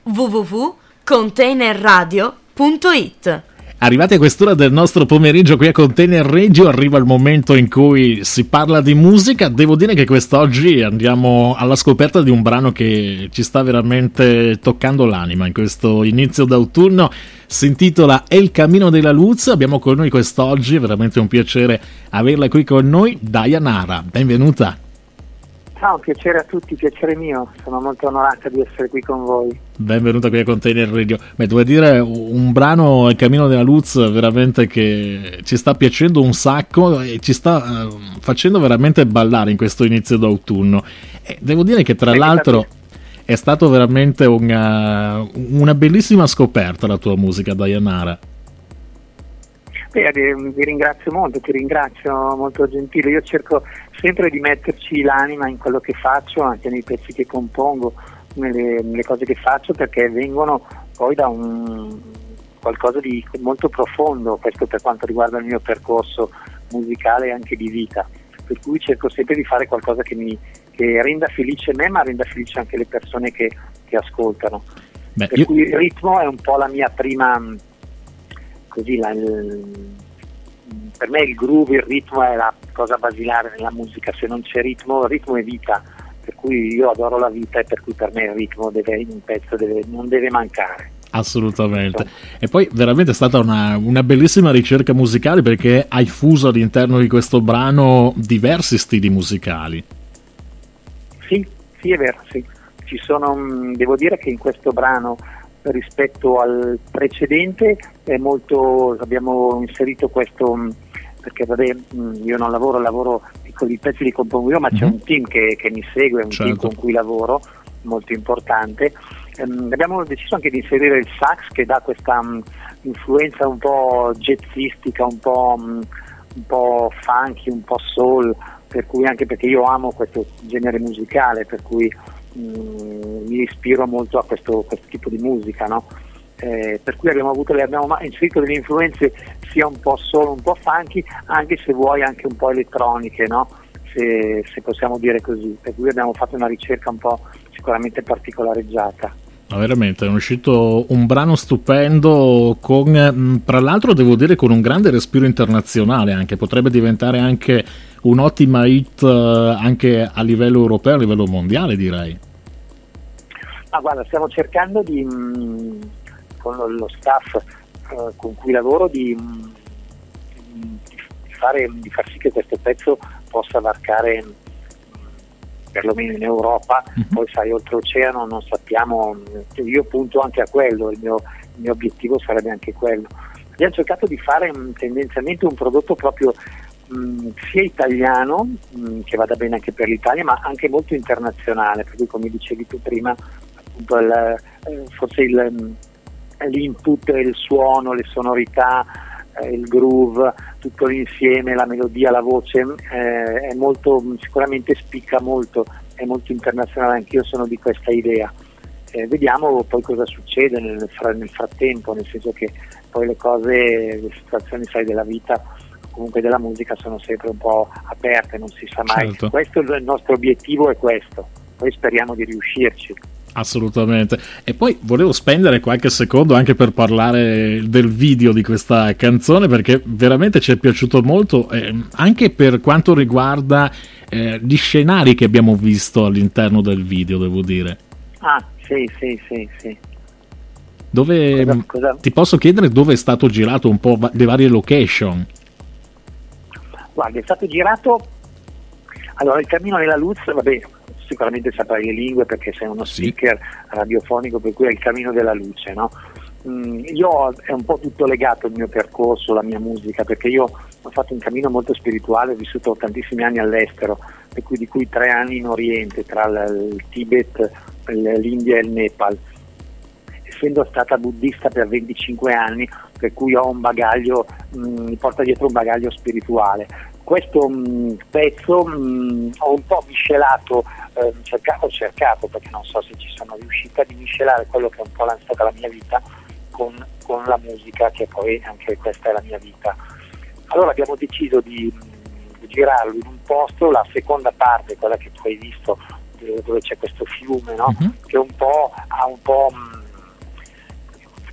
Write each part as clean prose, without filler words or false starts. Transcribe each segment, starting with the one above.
www.containerradio.it. Arrivati a quest'ora del nostro pomeriggio qui a Container Radio, arriva il momento in cui si parla di musica. Devo dire che quest'oggi andiamo alla scoperta di un brano che ci sta veramente toccando l'anima in questo inizio d'autunno. Si intitola El Camino della Luz. Abbiamo con noi quest'oggi, è veramente un piacere averla qui con noi, Dayanara. Benvenuta. Ciao, un piacere a tutti, piacere mio, sono molto onorata di essere qui con voi. Benvenuta qui a Container Radio. Devo dire, un brano, Il Cammino della Luz, veramente che ci sta piacendo un sacco e ci sta facendo veramente ballare in questo inizio d'autunno. E devo dire che tra l'altro è stato veramente una bellissima scoperta la tua musica, Dayanara. Vi ringrazio molto, ti ringrazio, molto gentile. Io cerco sempre di metterci l'anima in quello che faccio, anche nei pezzi che compongo, nelle cose che faccio, perché vengono poi da qualcosa di molto profondo, questo per quanto riguarda il mio percorso musicale e anche di vita, per cui cerco sempre di fare qualcosa che renda felice me, ma renda felice anche le persone che ascoltano. Per cui il ritmo è un po' la mia prima... per me il groove, il ritmo è la cosa basilare nella musica. Se non c'è ritmo, il ritmo è vita, per cui io adoro la vita e per cui per me il ritmo in un pezzo non deve mancare. Assolutamente. E poi veramente è stata una bellissima ricerca musicale, perché hai fuso all'interno di questo brano diversi stili musicali. Sì, è vero, sì. Devo dire che in questo brano, rispetto al precedente, abbiamo inserito questo, perché io non lavoro con i pezzi li compongo io, ma c'è un team che mi segue, un team con cui lavoro molto importante. Abbiamo deciso anche di inserire il sax, che dà questa influenza un po' jazzistica, un po' funky, un po' soul, per cui, anche perché io amo questo genere musicale, per cui mi ispiro molto a questo tipo di musica, no? Per cui abbiamo inserito delle influenze sia un po' solo, un po' funky, anche se vuoi anche un po' elettroniche, no? Se possiamo dire così, per cui abbiamo fatto una ricerca un po' sicuramente particolareggiata. Ma veramente è uscito un brano stupendo, con, tra l'altro devo dire, con un grande respiro internazionale, anche potrebbe diventare anche un'ottima hit anche a livello europeo, a livello mondiale, direi. Ma guarda, stiamo cercando con lo staff con cui lavoro di far sì che questo pezzo possa varcare perlomeno in Europa. Poi sai, oltreoceano non sappiamo, io punto anche a quello, il mio obiettivo sarebbe anche quello. Abbiamo cercato di fare tendenzialmente un prodotto proprio sia italiano, che vada bene anche per l'Italia, ma anche molto internazionale, per cui, come dicevi tu prima, appunto forse l'input, il suono, le sonorità, il groove, tutto l'insieme, la melodia, la voce, è molto, sicuramente spicca molto, è molto internazionale. Anch'io sono di questa idea. Vediamo poi cosa succede nel frattempo, nel senso che poi le situazioni, sai, della vita, comunque della musica, sono sempre un po' aperte, non si sa mai. Certo. Questo il nostro obiettivo, è questo, poi speriamo di riuscirci. Assolutamente. E poi volevo spendere qualche secondo anche per parlare del video di questa canzone, perché veramente ci è piaciuto molto, anche per quanto riguarda gli scenari che abbiamo visto all'interno del video, devo dire. Ah, sì. Cosa? Ti posso chiedere dove è stato girato, un po' le varie location? Guarda, è stato girato, allora, Il Cammino della Luz, vabbè, sicuramente saprai le lingue perché sei uno speaker radiofonico, per cui è il cammino della luce, no? Io è un po' tutto legato il mio percorso, la mia musica, perché io ho fatto un cammino molto spirituale, ho vissuto tantissimi anni all'estero, e di cui 3 anni in Oriente, tra il Tibet, l'India e il Nepal. Essendo stata buddista per 25 anni, per cui ho un bagaglio, mi porta dietro un bagaglio spirituale. Questo pezzo ho un po' miscelato, ho cercato, perché non so se ci sono riuscita, di miscelare quello che è un po' stata la mia vita con la musica, che poi anche questa è la mia vita. Allora abbiamo deciso di girarlo in un posto, la seconda parte, quella che tu hai visto, dove c'è questo fiume, no? Che ha un po'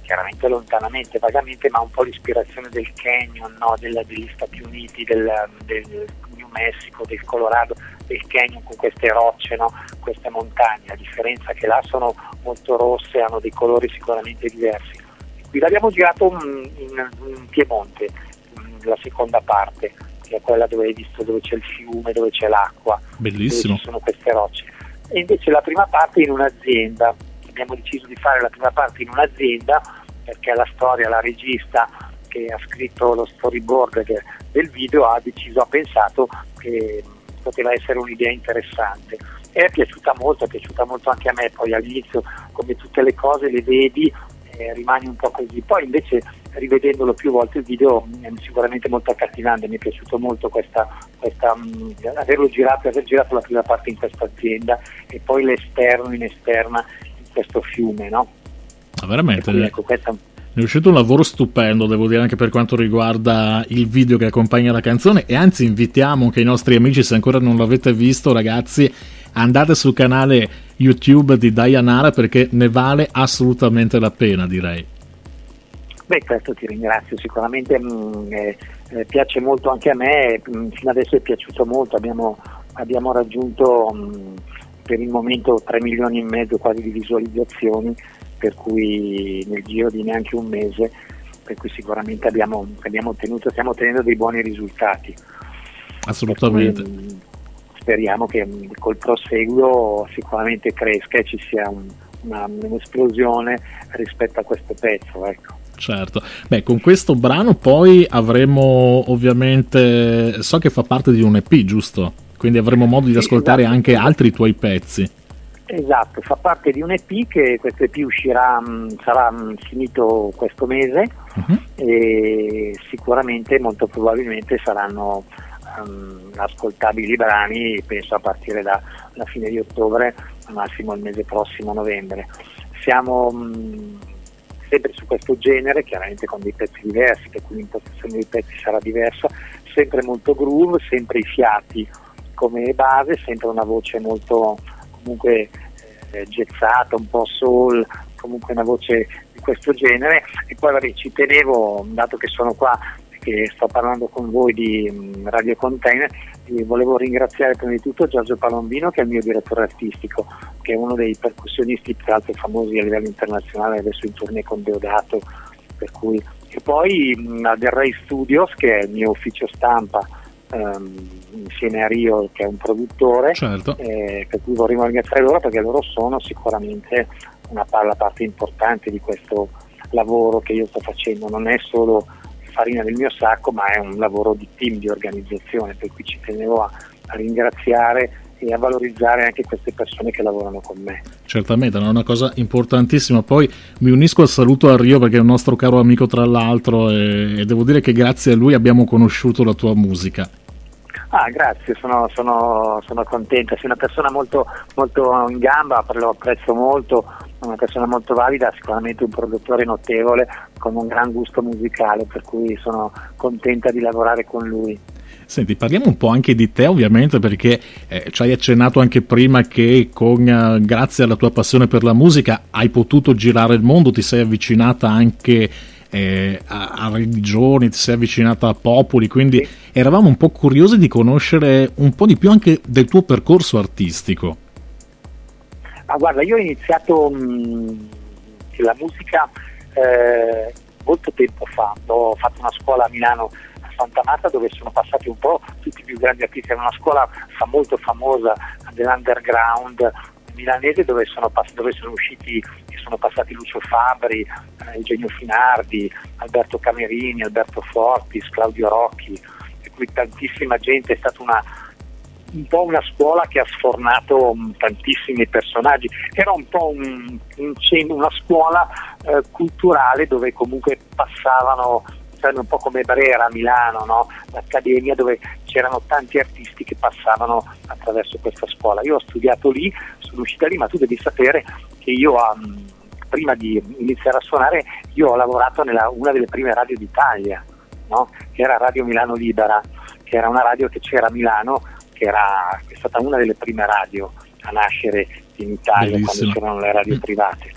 chiaramente lontanamente, vagamente, ma un po' l'ispirazione del Canyon, no? Degli Stati Uniti, del New Mexico, del Colorado, del Canyon, con queste rocce, no? Queste montagne, a differenza che là sono molto rosse, hanno dei colori sicuramente diversi. Qui l'abbiamo girato in Piemonte, la seconda parte, che è quella dove hai visto, dove c'è il fiume, dove c'è l'acqua, bellissimo, dove ci sono queste rocce. E invece la prima parte in un'azienda. Abbiamo deciso di fare la prima parte in un'azienda perché la storia, la regista che ha scritto lo storyboard del video ha pensato che poteva essere un'idea interessante, e è piaciuta molto anche a me. Poi all'inizio, come tutte le cose, le vedi, rimani un po' così, poi invece rivedendolo più volte il video è sicuramente molto accattivante. Mi è piaciuto molto aver girato la prima parte in questa azienda e poi l'esterno in esterna in questo fiume, no? Veramente, quindi, ecco, questa... è uscito un lavoro stupendo, devo dire, anche per quanto riguarda il video che accompagna la canzone, e anzi invitiamo anche i nostri amici, se ancora non l'avete visto, ragazzi, andate sul canale YouTube di Dayanara, perché ne vale assolutamente la pena, direi. Beh, questo ti ringrazio, sicuramente piace molto anche a me, fino adesso è piaciuto molto, abbiamo raggiunto per il momento 3 milioni e mezzo quasi di visualizzazioni, per cui nel giro di neanche un mese, per cui sicuramente stiamo ottenendo dei buoni risultati. Assolutamente. Speriamo che col proseguo sicuramente cresca e ci sia un'esplosione rispetto a questo pezzo, ecco. Certo, beh, con questo brano poi avremo, ovviamente, so che fa parte di un EP, giusto? Quindi avremo modo di ascoltare, esatto, anche altri tuoi pezzi. Esatto, fa parte di un EP, che questo EP uscirà, sarà finito questo mese, e sicuramente, molto probabilmente, saranno ascoltabili i brani, penso a partire dalla fine di ottobre, al massimo il mese prossimo, novembre. Siamo sempre su questo genere, chiaramente con dei pezzi diversi, per cui l'impostazione dei pezzi sarà diversa, sempre molto groove, sempre i fiati come base, sempre una voce molto comunque jazzata, un po' soul, comunque una voce di questo genere. E poi vabbè, ci tenevo, dato che sono qua, che sto parlando con voi di Radio Container, volevo ringraziare prima di tutto Giorgio Palombino, che è il mio direttore artistico, che è uno dei percussionisti più alto famosi a livello internazionale, adesso in tournée con Deodato, per cui. E poi Del Rey Studios, che è il mio ufficio stampa, insieme a Rio, che è un produttore, certo, per cui vorremmo ringraziare loro, perché loro sono sicuramente la parte importante di questo lavoro che io sto facendo. Non è solo farina del mio sacco, ma è un lavoro di team, di organizzazione, per cui ci tenevo a ringraziare e a valorizzare anche queste persone che lavorano con me. Certamente, è una cosa importantissima. Poi mi unisco al saluto a Rio, perché è un nostro caro amico tra l'altro, e devo dire che grazie a lui abbiamo conosciuto la tua musica. Ah, grazie, sono contenta. Sei una persona molto, molto in gamba, lo apprezzo molto, una persona molto valida, sicuramente un produttore notevole con un gran gusto musicale, per cui sono contenta di lavorare con lui. Senti, parliamo un po' anche di te, ovviamente, perché ci hai accennato anche prima che grazie alla tua passione per la musica hai potuto girare il mondo, ti sei avvicinata anche a religioni, ti sei avvicinata a popoli, quindi eravamo un po' curiosi di conoscere un po' di più anche del tuo percorso artistico. Ma guarda, io ho iniziato la musica molto tempo fa. Ho fatto una scuola a Milano, a Santa Marta, dove sono passati un po' tutti i più grandi artisti. Era una scuola molto famosa dell'underground milanese, dove sono usciti e sono passati Lucio Fabbri, Eugenio Finardi, Alberto Camerini, Alberto Fortis, Claudio Rocchi, e qui tantissima gente. È stata un po' una scuola che ha sfornato tantissimi personaggi. Era un po' una scuola culturale, dove comunque passavano, un po' come Brera a Milano, no? L'Accademia, dove c'erano tanti artisti che passavano attraverso questa scuola. Io ho studiato lì, sono uscita lì, ma tu devi sapere che io prima di iniziare a suonare, io ho lavorato nella una delle prime radio d'Italia, no? Che era Radio Milano Libera, che era una radio che c'era a Milano, che è stata una delle prime radio a nascere in Italia. Bellissimo. Quando c'erano le radio private. Sì.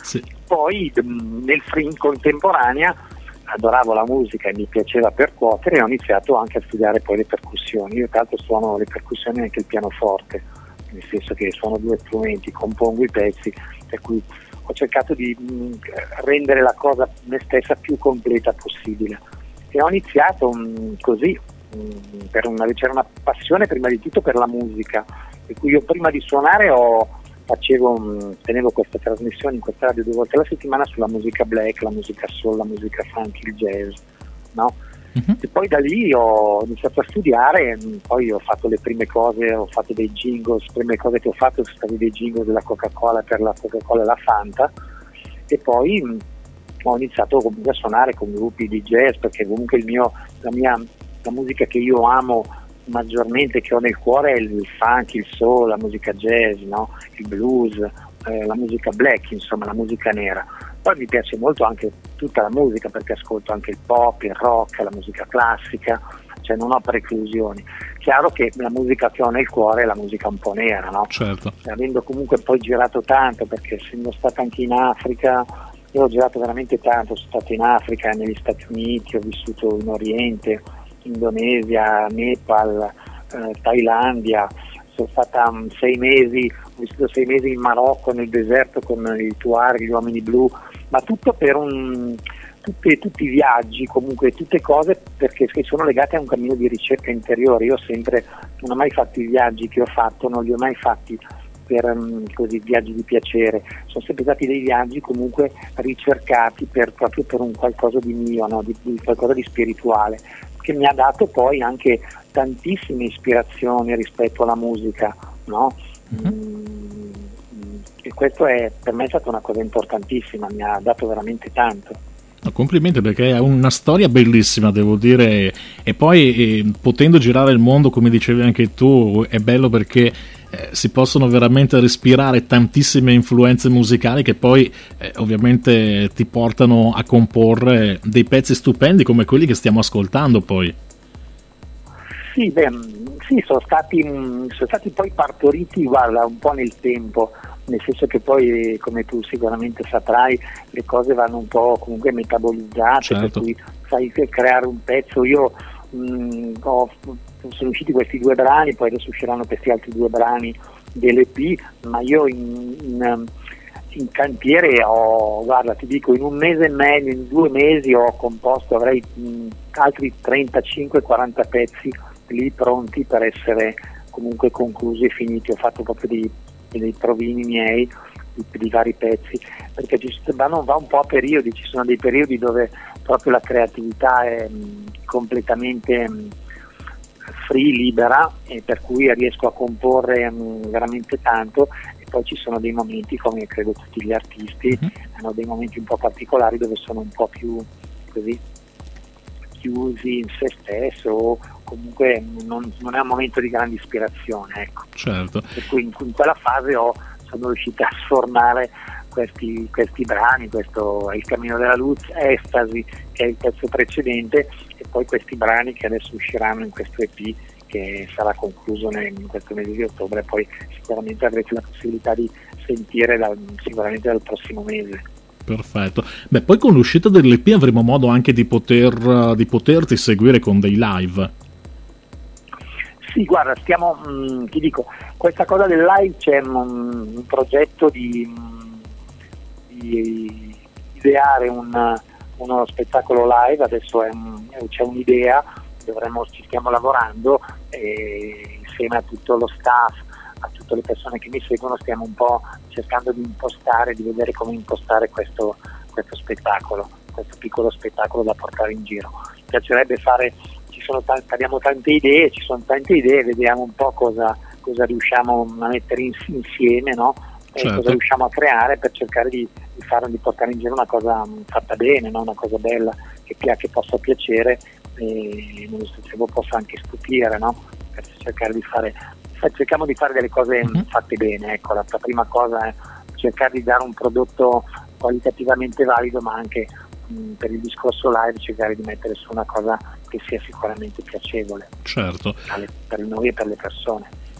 poi nel in contemporanea adoravo la musica e mi piaceva percuotere, e ho iniziato anche a studiare poi le percussioni. Io tra l'altro suono le percussioni e anche il pianoforte, nel senso che suono due strumenti, compongo i pezzi, per cui ho cercato di rendere la cosa me stessa più completa possibile, e ho iniziato così, c'era una passione prima di tutto per la musica, per cui io prima di suonare tenevo questa trasmissione in questa radio 2 volte alla settimana sulla musica black, la musica soul, la musica funk, il jazz, no? E poi da lì ho iniziato a studiare, poi ho fatto le prime cose, ho fatto dei jingles, le prime cose che ho fatto sono stati dei jingles della Coca-Cola per la Coca-Cola e la Fanta, e poi ho iniziato comunque a suonare con gruppi di jazz, perché comunque la musica che io amo maggiormente, che ho nel cuore, è il funk, il soul, la musica jazz, no? Il blues, la musica black, insomma la musica nera. Poi mi piace molto anche tutta la musica, perché ascolto anche il pop, il rock, la musica classica, cioè non ho preclusioni. Chiaro che la musica che ho nel cuore è la musica un po' nera, no? Certo. Avendo comunque poi girato tanto, perché essendo stato anche in Africa, io ho girato veramente tanto, sono stato in Africa, negli Stati Uniti, ho vissuto in Oriente, Indonesia, Nepal, Thailandia, sono stata 6 mesi, ho vissuto 6 mesi in Marocco, nel deserto, con i Tuareg, gli uomini blu, ma tutto per tutti i viaggi, comunque tutte cose perché sono legate a un cammino di ricerca interiore. Io non ho mai fatto i viaggi che ho fatto, non li ho mai fatti per così viaggi di piacere, sono sempre stati dei viaggi comunque ricercati proprio per un qualcosa di mio, no? di qualcosa di spirituale, che mi ha dato poi anche tantissime ispirazioni rispetto alla musica, no? E questo per me è stata una cosa importantissima, mi ha dato veramente tanto. Complimenti, perché è una storia bellissima, devo dire, e poi potendo girare il mondo, come dicevi anche tu, è bello perché si possono veramente respirare tantissime influenze musicali che poi ovviamente ti portano a comporre dei pezzi stupendi come quelli che stiamo ascoltando poi. Sì, sono stati poi partoriti, guarda, un po' nel tempo, nel senso che poi, come tu sicuramente saprai, le cose vanno un po' comunque metabolizzate, certo. Per cui sai che creare un pezzo, sono usciti questi 2 brani, poi adesso usciranno questi altri 2 brani dell'EP, ma io in cantiere guarda, ti dico, in un mese e mezzo, in 2 mesi ho composto, avrei altri 35-40 pezzi lì pronti per essere comunque conclusi e finiti. Ho fatto proprio dei provini miei di vari pezzi, perché va un po' a periodi, ci sono dei periodi dove proprio la creatività è completamente free, libera, e per cui riesco a comporre veramente tanto, e poi ci sono dei momenti, come credo tutti gli artisti, hanno dei momenti un po' particolari dove sono un po' più così chiusi in se stesso, o comunque non è un momento di grande ispirazione, ecco. Certo. Per cui in quella fase sono riuscito a sfornare questi brani, questo è Il Cammino della Luce, Estasi, che è il pezzo precedente, e poi questi brani che adesso usciranno in questo EP, che sarà concluso in questo mese di ottobre, poi sicuramente avrete la possibilità di sentire sicuramente dal prossimo mese. Perfetto. Beh, poi con l'uscita dell'EP avremo modo anche di poterti seguire con dei live. Sì, guarda, ti dico, questa cosa del live, c'è un progetto di ideare uno spettacolo live, adesso c'è un'idea, ci stiamo lavorando, e insieme a tutto lo staff, a tutte le persone che mi seguono, stiamo un po' cercando di vedere come impostare questo spettacolo, questo piccolo spettacolo da portare in giro. Mi piacerebbe abbiamo tante idee, ci sono tante idee, vediamo un po' cosa riusciamo a mettere insieme, no? Certo. Cosa riusciamo a creare per cercare di portare in giro una cosa fatta bene, no? Una cosa bella, che possa piacere, e nello stesso tempo possa anche stupire, no? Per cercare cerchiamo di fare delle cose fatte bene, ecco. La prima cosa è cercare di dare un prodotto qualitativamente valido, ma anche per il discorso live cercare di mettere su una cosa che sia sicuramente piacevole, certo, per noi e per le persone. Beh,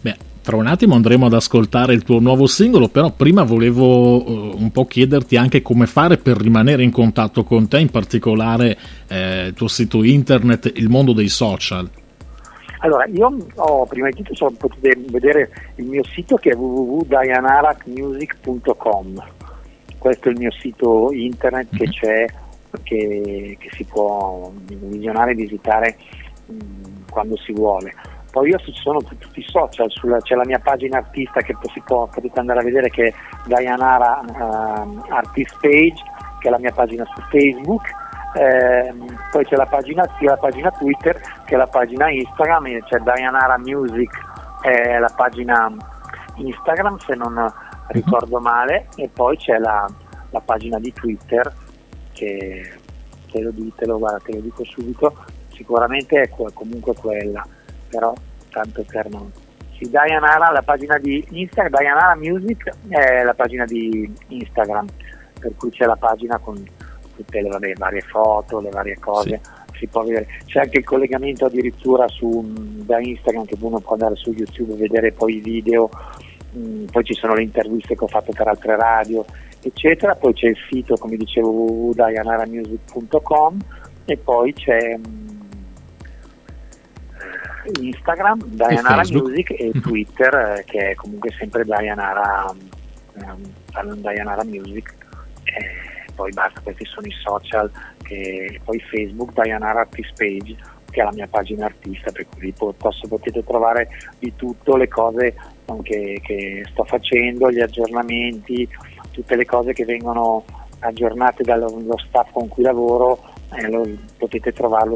Tra un attimo andremo ad ascoltare il tuo nuovo singolo, però prima volevo un po' chiederti anche come fare per rimanere in contatto con te, in particolare il tuo sito internet, il mondo dei social. Allora, io prima di tutto potete vedere il mio sito che è www.dianaramusic.com. Questo è il mio sito internet che c'è, che si può visionare e visitare quando si vuole. Poi io sono su tutti i social, c'è la mia pagina artista che potete andare a vedere, che è Dianara Artist Page, che è la mia pagina su Facebook. Poi c'è la pagina Twitter, che è la pagina Instagram, e c'è Dianara Music, è la pagina Instagram se non ricordo male, e poi c'è la pagina di Twitter che te lo dico subito, sicuramente è comunque quella, però tanto per non. Sì, Dianara, la pagina di Instagram, Dianara Music è la pagina di Instagram, per cui c'è la pagina con tutte le varie foto, le varie cose, si può vedere. C'è anche il collegamento addirittura da Instagram, che uno può andare su YouTube e vedere poi i video, poi ci sono le interviste che ho fatto per altre radio, eccetera. Poi c'è il sito, come dicevo, www.dianaramusic.com, e poi c'è Instagram, Dianara Music, e Twitter, che è comunque sempre Dianara Music. Poi basta, questi sono i social, e poi Facebook, Dianara Artist Page, che è la mia pagina artista, per cui potete trovare di tutto, le cose che sto facendo, gli aggiornamenti, tutte le cose che vengono aggiornate dallo staff con cui lavoro, potete trovarlo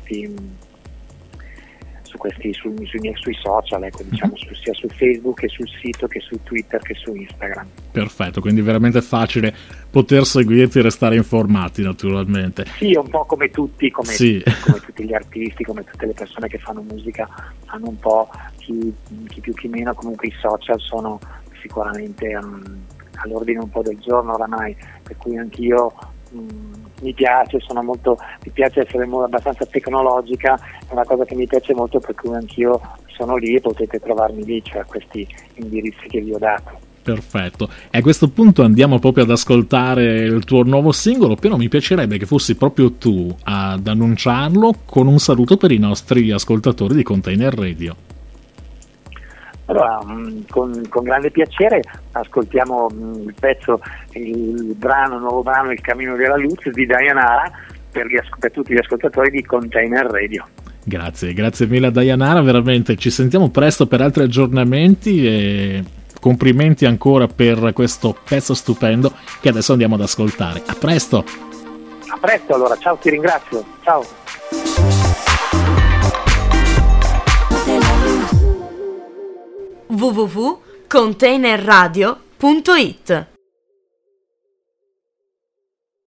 sui social, ecco, diciamo, sia su Facebook che sul sito, che su Twitter, che su Instagram. Perfetto, quindi veramente facile poter seguirti e restare informati, naturalmente. Sì, un po' come tutti, come tutti gli artisti, come tutte le persone che fanno musica, hanno un po', chi più chi meno, comunque i social sono sicuramente all'ordine un po' del giorno oramai, per cui anch'io mi piace essere abbastanza tecnologica, è una cosa che mi piace molto, per cui anch'io sono lì e potete trovarmi lì, cioè questi indirizzi che vi ho dato. Perfetto, e a questo punto andiamo proprio ad ascoltare il tuo nuovo singolo, però mi piacerebbe che fossi proprio tu ad annunciarlo con un saluto per i nostri ascoltatori di Container Radio. Allora, con grande piacere ascoltiamo il nuovo brano Il Cammino della Luce di Dianara per tutti gli ascoltatori di Container Radio. Grazie mille a Dianara, veramente ci sentiamo presto per altri aggiornamenti, e complimenti ancora per questo pezzo stupendo che adesso andiamo ad ascoltare. A presto! A presto, allora, ciao, ti ringrazio, ciao! www.containerradio.it